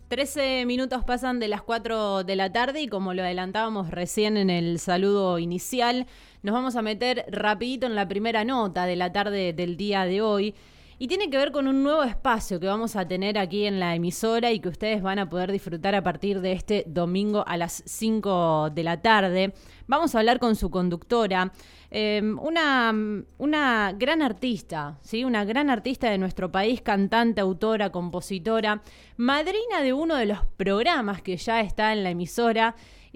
13 minutos pasan de las 4 de la tarde y como lo adelantábamos recién en el saludo inicial, nos vamos a meter rapidito en la primera nota de la tarde del día de hoy y tiene que ver con un nuevo espacio que vamos a tener aquí en la emisora y que ustedes van a poder disfrutar a partir de este domingo a las 5 de la tarde. Vamos a hablar con su conductora, una gran artista, ¿sí? Una gran artista de nuestro país, cantante, autora, compositora, madrina de uno de los programas que ya está en la emisora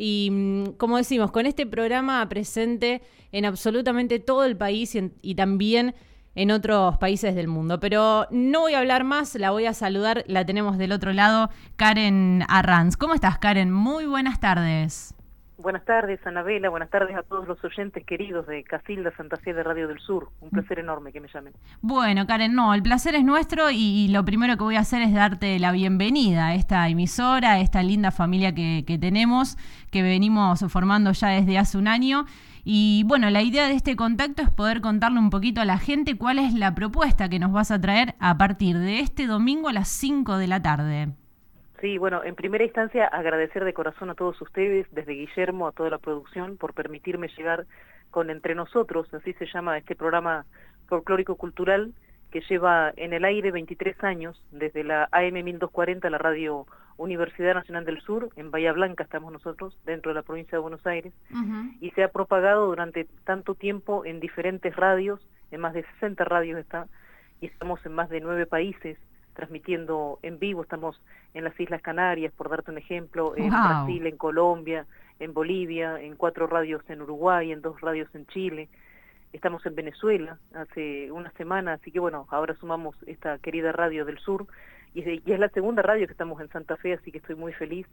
y, como decimos, con este programa presente en absolutamente todo el país y también en otros países del mundo. Pero no voy a hablar más, la voy a saludar, la tenemos del otro lado, Karen Arranz. ¿Cómo estás, Karen? Muy buenas tardes. Buenas tardes, Anabela, buenas tardes a todos los oyentes queridos de Casilda Santa Fe de Radio del Sur. Un placer enorme que me llamen. Bueno, Karen, no, el placer es nuestro y lo primero que voy a hacer es darte la bienvenida a esta emisora, a esta linda familia que tenemos, que venimos formando ya desde hace un año. Y bueno, la idea de este contacto es poder contarle un poquito a la gente cuál es la propuesta que nos vas a traer a partir de este domingo a las 5 de la tarde. Sí, bueno, en primera instancia agradecer de corazón a todos ustedes, desde Guillermo a toda la producción, por permitirme llegar con Entre Nosotros, así se llama este programa folclórico cultural que lleva en el aire 23 años, desde la AM 1240, la radio Universidad Nacional del Sur, en Bahía Blanca estamos nosotros, dentro de la provincia de Buenos Aires, y se ha propagado durante tanto tiempo en diferentes radios, en más de 60 radios está, y estamos en más de 9 países, transmitiendo en vivo, estamos en las Islas Canarias, por darte un ejemplo, en Brasil, en Colombia, en Bolivia, en 4 radios en Uruguay, en 2 radios en Chile, estamos en Venezuela hace una semana, así que bueno, ahora sumamos esta querida radio del sur, y es la segunda radio que estamos en Santa Fe, así que estoy muy feliz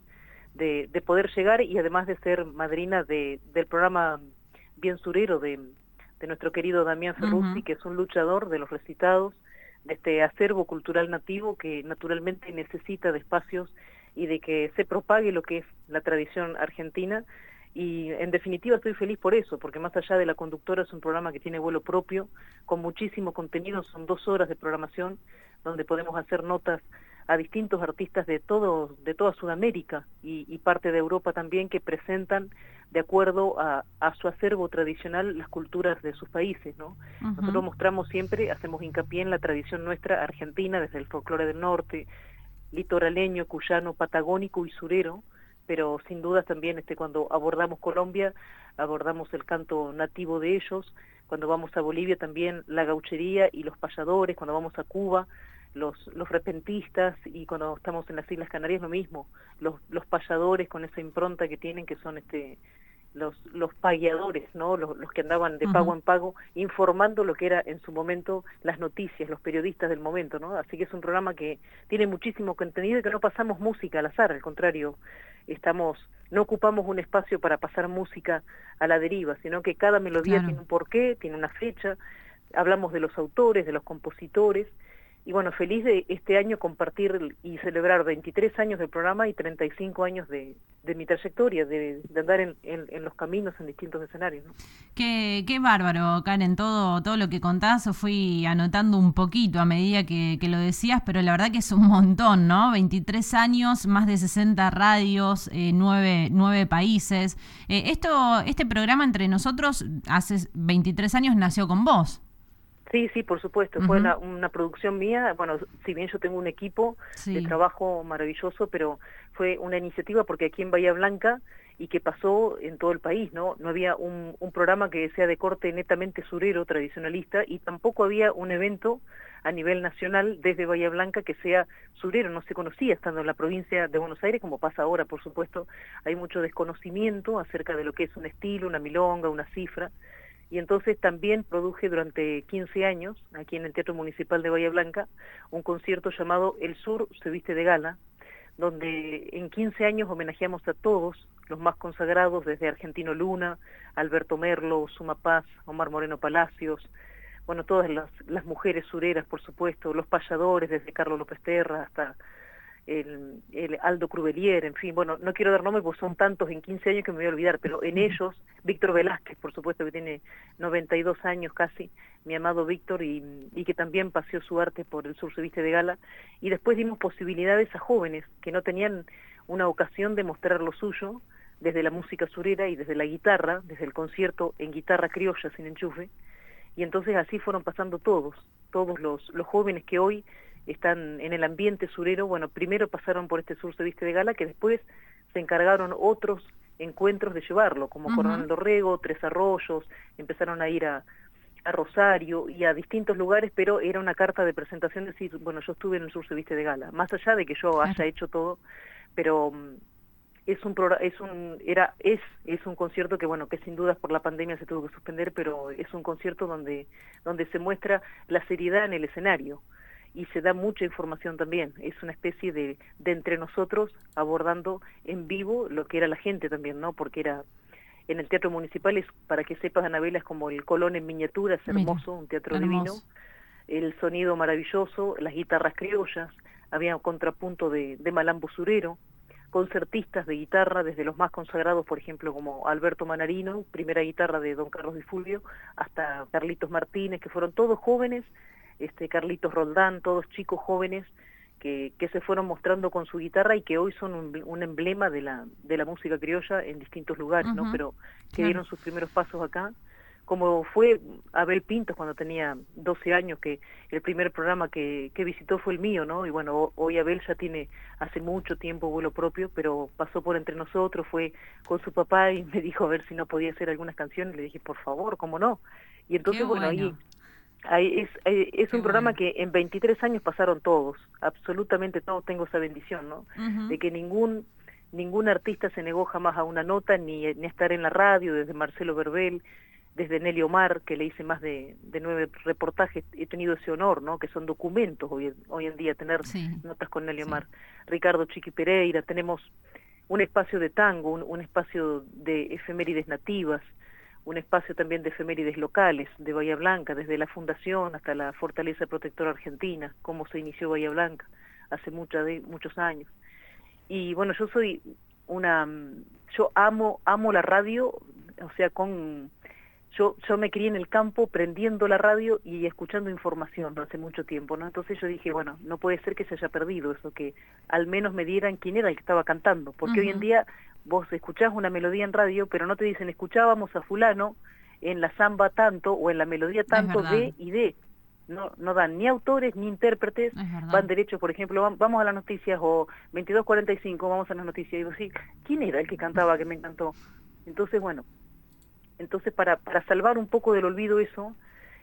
de poder llegar y además de ser madrina del programa Bien Surero de nuestro querido Damián Ferruzzi, que es un luchador de los recitados, de este acervo cultural nativo que naturalmente necesita de espacios y de que se propague lo que es la tradición argentina, y en definitiva estoy feliz por eso, porque más allá de la conductora es un programa que tiene vuelo propio, con muchísimo contenido, son 2 horas de programación, donde podemos hacer notas a distintos artistas de toda Sudamérica y parte de Europa también, que presentan de acuerdo a su acervo tradicional las culturas de sus países, ¿no? Nosotros mostramos siempre, hacemos hincapié en la tradición nuestra argentina, desde el folclore del norte, litoraleño, cuyano, patagónico y surero, pero sin duda también cuando abordamos Colombia, abordamos el canto nativo de ellos, cuando vamos a Bolivia también la gauchería y los payadores, cuando vamos a Cuba, los repentistas, y cuando estamos en las Islas Canarias lo mismo, los payadores con esa impronta que tienen, que son los pagueadores, ¿no? Los que andaban de pago en pago, informando lo que era en su momento las noticias, los periodistas del momento, ¿no? Así que es un programa que tiene muchísimo contenido y que no pasamos música al azar, al contrario, no ocupamos un espacio para pasar música a la deriva, sino que cada melodía tiene un porqué, tiene una fecha, hablamos de los autores, de los compositores, y bueno, feliz de este año compartir y celebrar 23 años del programa y 35 años de mi trayectoria, de andar en los caminos en distintos escenarios, ¿no? Qué bárbaro, Karen, todo lo que contás, fui anotando un poquito a medida que lo decías, pero la verdad que es un montón, ¿no? 23 años, más de 60 radios, 9 países. Este programa Entre Nosotros hace 23 años nació con vos. Sí, por supuesto, fue una producción mía, bueno, si bien yo tengo un equipo de trabajo maravilloso, pero fue una iniciativa porque aquí en Bahía Blanca, y que pasó en todo el país, ¿no? No había un programa que sea de corte netamente surero, tradicionalista, y tampoco había un evento a nivel nacional desde Bahía Blanca que sea surero, no se conocía estando en la provincia de Buenos Aires, como pasa ahora, por supuesto, hay mucho desconocimiento acerca de lo que es un estilo, una milonga, una cifra. Y entonces también produje durante 15 años, aquí en el Teatro Municipal de Bahía Blanca, un concierto llamado El Sur se viste de gala, donde en 15 años homenajeamos a todos los más consagrados, desde Argentino Luna, Alberto Merlo, Suma Paz, Omar Moreno Palacios, bueno, todas las mujeres sureras, por supuesto, los payadores, desde Carlos López Terra hasta el Aldo Crubelier, en fin, bueno, no quiero dar nombres porque son tantos en 15 años que me voy a olvidar, pero en ellos, Víctor Velázquez, por supuesto, que tiene 92 años casi, mi amado Víctor, y que también paseó su arte por el Sur se viste de gala, y después dimos posibilidades a jóvenes que no tenían una ocasión de mostrar lo suyo, desde la música surera y desde la guitarra, desde el concierto en guitarra criolla sin enchufe, y entonces así fueron pasando todos los jóvenes que hoy están en el ambiente surero. Bueno, primero pasaron por este Sur se viste de gala, que después se encargaron otros encuentros de llevarlo, como Coronel Dorrego, Tres Arroyos, empezaron a ir a Rosario y a distintos lugares, pero era una carta de presentación de decir, bueno, yo estuve en el Sur se viste de gala, más allá de que yo haya hecho todo, pero es un concierto que, bueno, que sin dudas por la pandemia se tuvo que suspender, pero es un concierto donde se muestra la seriedad en el escenario y se da mucha información también. Es una especie de entre nosotros abordando en vivo lo que era la gente también, ¿no? Porque era en el Teatro Municipal, es, para que sepas, Anabela, es como el Colón en miniatura, es hermoso, un teatro divino, el sonido maravilloso, las guitarras criollas, había un contrapunto de malambo surero, concertistas de guitarra, desde los más consagrados, por ejemplo, como Alberto Manarino, primera guitarra de don Carlos Di Fulvio, hasta Carlitos Martínez, que fueron todos jóvenes, Carlitos Roldán, todos chicos jóvenes que se fueron mostrando con su guitarra y que hoy son un emblema de la música criolla en distintos lugares, ¿no? Pero que dieron sus primeros pasos acá, como fue Abel Pintos cuando tenía 12 años, que el primer programa que visitó fue el mío, ¿no? Y bueno, hoy Abel ya tiene hace mucho tiempo vuelo propio, pero pasó por entre nosotros, fue con su papá y me dijo a ver si no podía hacer algunas canciones, le dije, por favor, ¿cómo no? Y entonces, bueno, ahí es un programa que en 23 años pasaron todos, absolutamente todos, tengo esa bendición, ¿no? De que ningún artista se negó jamás a una nota, ni a estar en la radio, desde Marcelo Verbel, desde Nelly Omar, que le hice más de 9 reportajes, he tenido ese honor, ¿no? Que son documentos hoy en día, tener notas con Nelly Omar. Ricardo Chiqui Pereira, tenemos un espacio de tango, un espacio de efemérides nativas, un espacio también de efemérides locales de Bahía Blanca, desde la fundación hasta la Fortaleza Protectora Argentina, cómo se inició Bahía Blanca hace muchos años. Y bueno, yo amo la radio, o sea, yo me crié en el campo prendiendo la radio y escuchando información hace mucho tiempo, ¿no? Entonces yo dije, bueno, no puede ser que se haya perdido eso, que al menos me dieran quién era el que estaba cantando, porque hoy en día vos escuchás una melodía en radio, pero no te dicen, escuchábamos a fulano en la samba tanto o en la melodía tanto de y de. No dan ni autores ni intérpretes, van derechos, por ejemplo, vamos a las noticias, o 22:45, vamos a las noticias, y digo, sí, ¿quién era el que cantaba que me encantó? Entonces, bueno, para salvar un poco del olvido eso,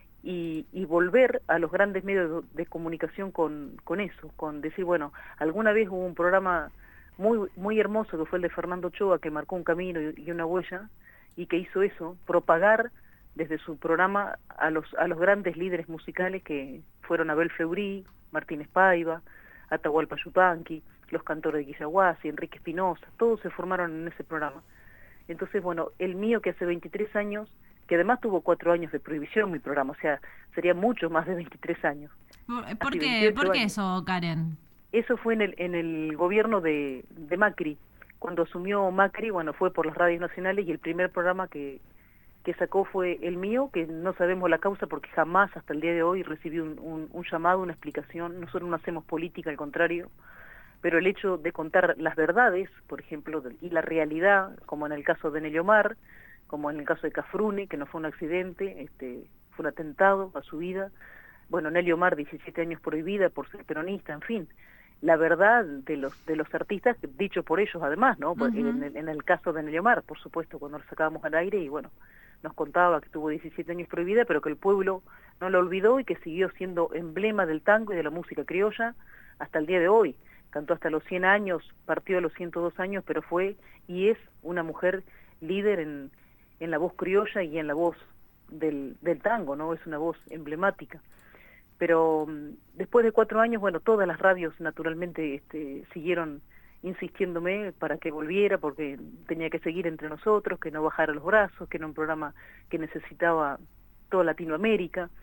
y volver a los grandes medios de comunicación con eso, con decir, bueno, alguna vez hubo un programa muy hermoso que fue el de Fernando Ochoa, que marcó un camino y una huella, y que hizo eso, propagar desde su programa a los grandes líderes musicales que fueron Abel Feurí, Martínez Paiva, Atahualpa Yupanqui, los cantores de Quillahuasi, Enrique Espinosa, todos se formaron en ese programa. Entonces, bueno, el mío, que hace 23 años, que además tuvo 4 años de prohibición mi programa, o sea, sería mucho más de 23 años. ¿Por qué eso, Karen? Eso fue en el gobierno de Macri. Cuando asumió Macri, bueno, fue por las radios nacionales, y el primer programa que sacó fue el mío, que no sabemos la causa porque jamás hasta el día de hoy recibí un llamado, una explicación. Nosotros no hacemos política, al contrario, pero el hecho de contar las verdades, por ejemplo, y la realidad, como en el caso de Nelly Omar, como en el caso de Cafrune, que no fue un accidente, fue un atentado a su vida. Bueno, Nelly Omar, 17 años prohibida por ser peronista, en fin, la verdad de los artistas, dicho por ellos además, ¿no? En el caso de Nelly Omar, por supuesto, cuando lo sacábamos al aire, y bueno, nos contaba que tuvo 17 años prohibida, pero que el pueblo no lo olvidó y que siguió siendo emblema del tango y de la música criolla hasta el día de hoy. Cantó hasta los 100 años, partió a los 102 años, pero fue y es una mujer líder en la voz criolla y en la voz del tango, ¿no? Es una voz emblemática. Pero después de 4 años, bueno, todas las radios naturalmente siguieron insistiéndome para que volviera, porque tenía que seguir entre nosotros, que no bajara los brazos, que era un programa que necesitaba toda Latinoamérica.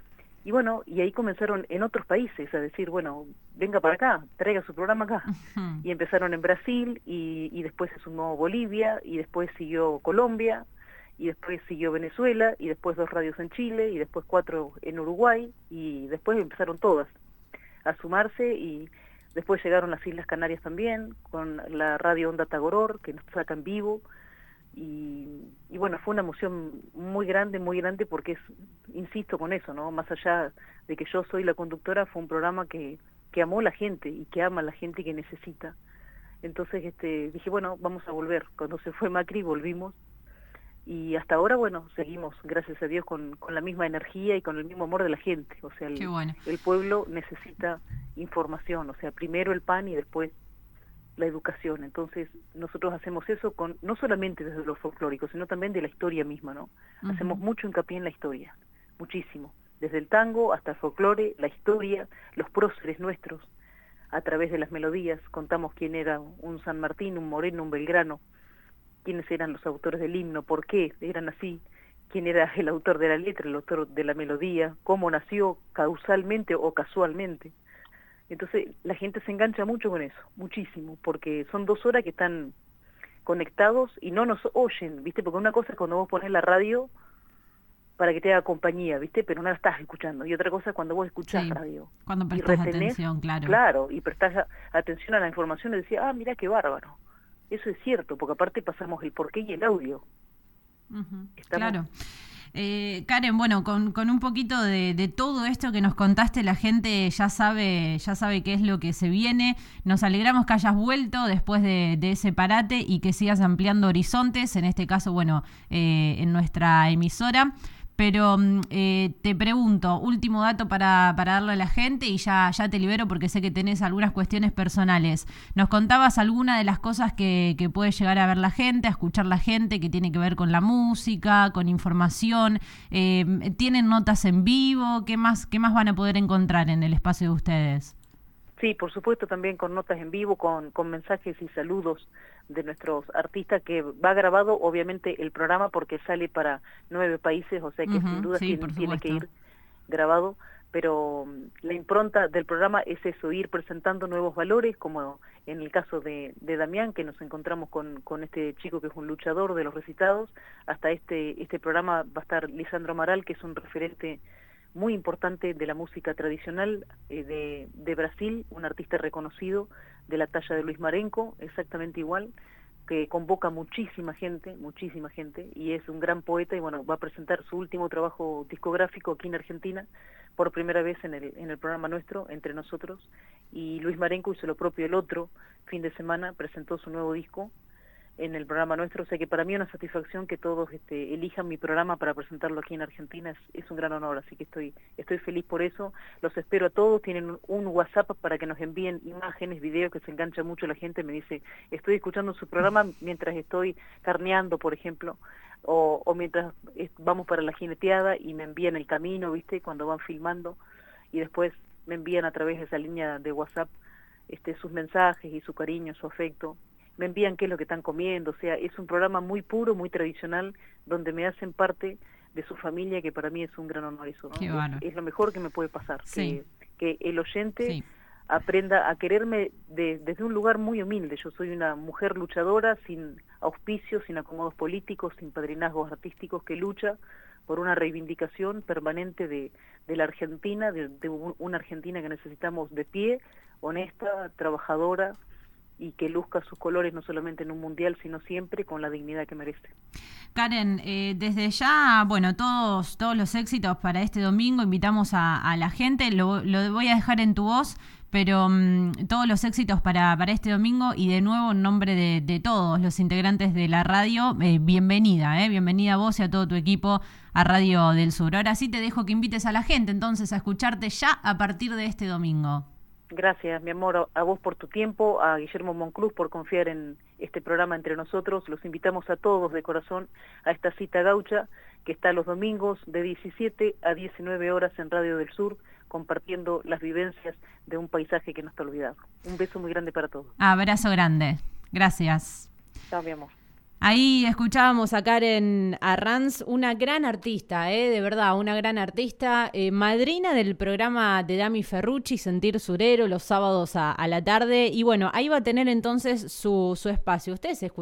Y bueno, y ahí comenzaron en otros países a decir, bueno, venga para acá, traiga su programa acá. Ujú. Y empezaron en Brasil, y después se sumó Bolivia, y después siguió Colombia, y después siguió Venezuela, y después 2 radios en Chile, y después 4 en Uruguay, y después empezaron todas a sumarse, y después llegaron las Islas Canarias también, con la radio Onda Tagoror, que nos saca en vivo, y bueno, fue una emoción muy grande porque insisto con eso, ¿no? Más allá de que yo soy la conductora, fue un programa que amó la gente y que ama a la gente que necesita. Entonces dije, bueno, vamos a volver. Cuando se fue Macri volvimos, y hasta ahora, bueno, seguimos, gracias a Dios, con la misma energía y con el mismo amor de la gente. O sea, Qué bueno. el pueblo necesita información, o sea, primero el pan y después la educación. Entonces nosotros hacemos eso no solamente desde lo folclórico, sino también de la historia misma, ¿no? Hacemos mucho hincapié en la historia, muchísimo, desde el tango hasta el folclore, la historia, los próceres nuestros, a través de las melodías contamos quién era un San Martín, un Moreno, un Belgrano, quiénes eran los autores del himno, por qué eran así, quién era el autor de la letra, el autor de la melodía, cómo nació causalmente o casualmente. Entonces la gente se engancha mucho con eso, muchísimo, porque son 2 horas que están conectados y no nos oyen, ¿viste? Porque una cosa es cuando vos pones la radio para que te haga compañía, ¿viste? Pero no la estás escuchando. Y otra cosa es cuando vos escuchás Sí, radio. cuando Y prestas retenés, atención, claro. claro, y prestás atención a la información y decís, mirá qué bárbaro. Eso es cierto, porque aparte pasamos el porqué y el audio. Claro. Karen, bueno, con un poquito de todo esto que nos contaste, la gente ya sabe qué es lo que se viene. Nos alegramos que hayas vuelto después de ese parate y que sigas ampliando horizontes, en este caso, bueno, en nuestra emisora. Pero te pregunto, último dato para darle a la gente y ya te libero porque sé que tenés algunas cuestiones personales. Nos contabas alguna de las cosas que puede llegar a ver la gente, a escuchar la gente, que tiene que ver con la música, con información. ¿Tienen notas en vivo? ¿Qué más van a poder encontrar en el espacio de ustedes? Sí, por supuesto, también con notas en vivo, con mensajes y saludos de nuestros artistas, que va grabado obviamente el programa porque sale para 9 países, o sea que sin duda sí, tiene que ir grabado, pero la impronta del programa es eso, ir presentando nuevos valores, como en el caso de Damián, que nos encontramos con este chico que es un luchador de los recitados. Hasta este programa va a estar Lisandro Amaral, que es un referente muy importante de la música tradicional de Brasil, un artista reconocido de la talla de Luis Marenco, exactamente igual, que convoca muchísima gente, y es un gran poeta, y bueno, va a presentar su último trabajo discográfico aquí en Argentina, por primera vez en el programa nuestro, Entre Nosotros, y Luis Marenco hizo lo propio el otro fin de semana, presentó su nuevo disco en el programa nuestro, o sea que para mí es una satisfacción que todos elijan mi programa para presentarlo aquí en Argentina, es un gran honor, así que estoy feliz por eso. Los espero a todos, tienen un WhatsApp para que nos envíen imágenes, videos, que se engancha mucho la gente, me dice, estoy escuchando su programa mientras estoy carneando, por ejemplo, o mientras vamos para la jineteada, y me envían el camino, ¿viste? Cuando van filmando, y después me envían a través de esa línea de WhatsApp sus mensajes y su cariño, su afecto. Me envían qué es lo que están comiendo, o sea, es un programa muy puro, muy tradicional, donde me hacen parte de su familia, que para mí es un gran honor eso, ¿no? Qué bueno. Es lo mejor que me puede pasar, sí. que el oyente Sí. aprenda a quererme desde un lugar muy humilde. Yo soy una mujer luchadora, sin auspicios, sin acomodos políticos, sin padrinazgos artísticos, que lucha por una reivindicación permanente de la Argentina, de una Argentina que necesitamos de pie, honesta, trabajadora, y que luzca sus colores no solamente en un mundial, sino siempre con la dignidad que merece. Karen, desde ya, bueno, todos los éxitos para este domingo, invitamos a la gente, lo voy a dejar en tu voz, pero todos los éxitos para este domingo, y de nuevo en nombre de todos los integrantes de la radio, bienvenida a vos y a todo tu equipo a Radio del Sur. Ahora sí te dejo que invites a la gente entonces a escucharte ya a partir de este domingo. Gracias, mi amor, a vos por tu tiempo, a Guillermo Monclús por confiar en este programa Entre Nosotros. Los invitamos a todos de corazón a esta cita gaucha que está los domingos de 17 a 19 horas en Radio del Sur, compartiendo las vivencias de un paisaje que no está olvidado. Un beso muy grande para todos. Abrazo grande. Gracias. Chao, mi amor. Ahí escuchábamos a Karen Arranz, una gran artista, de verdad, una gran artista, madrina del programa de Dami Ferrucci, Sentir Surero, los sábados a la tarde. Y bueno, ahí va a tener entonces su espacio. Ustedes escuchan.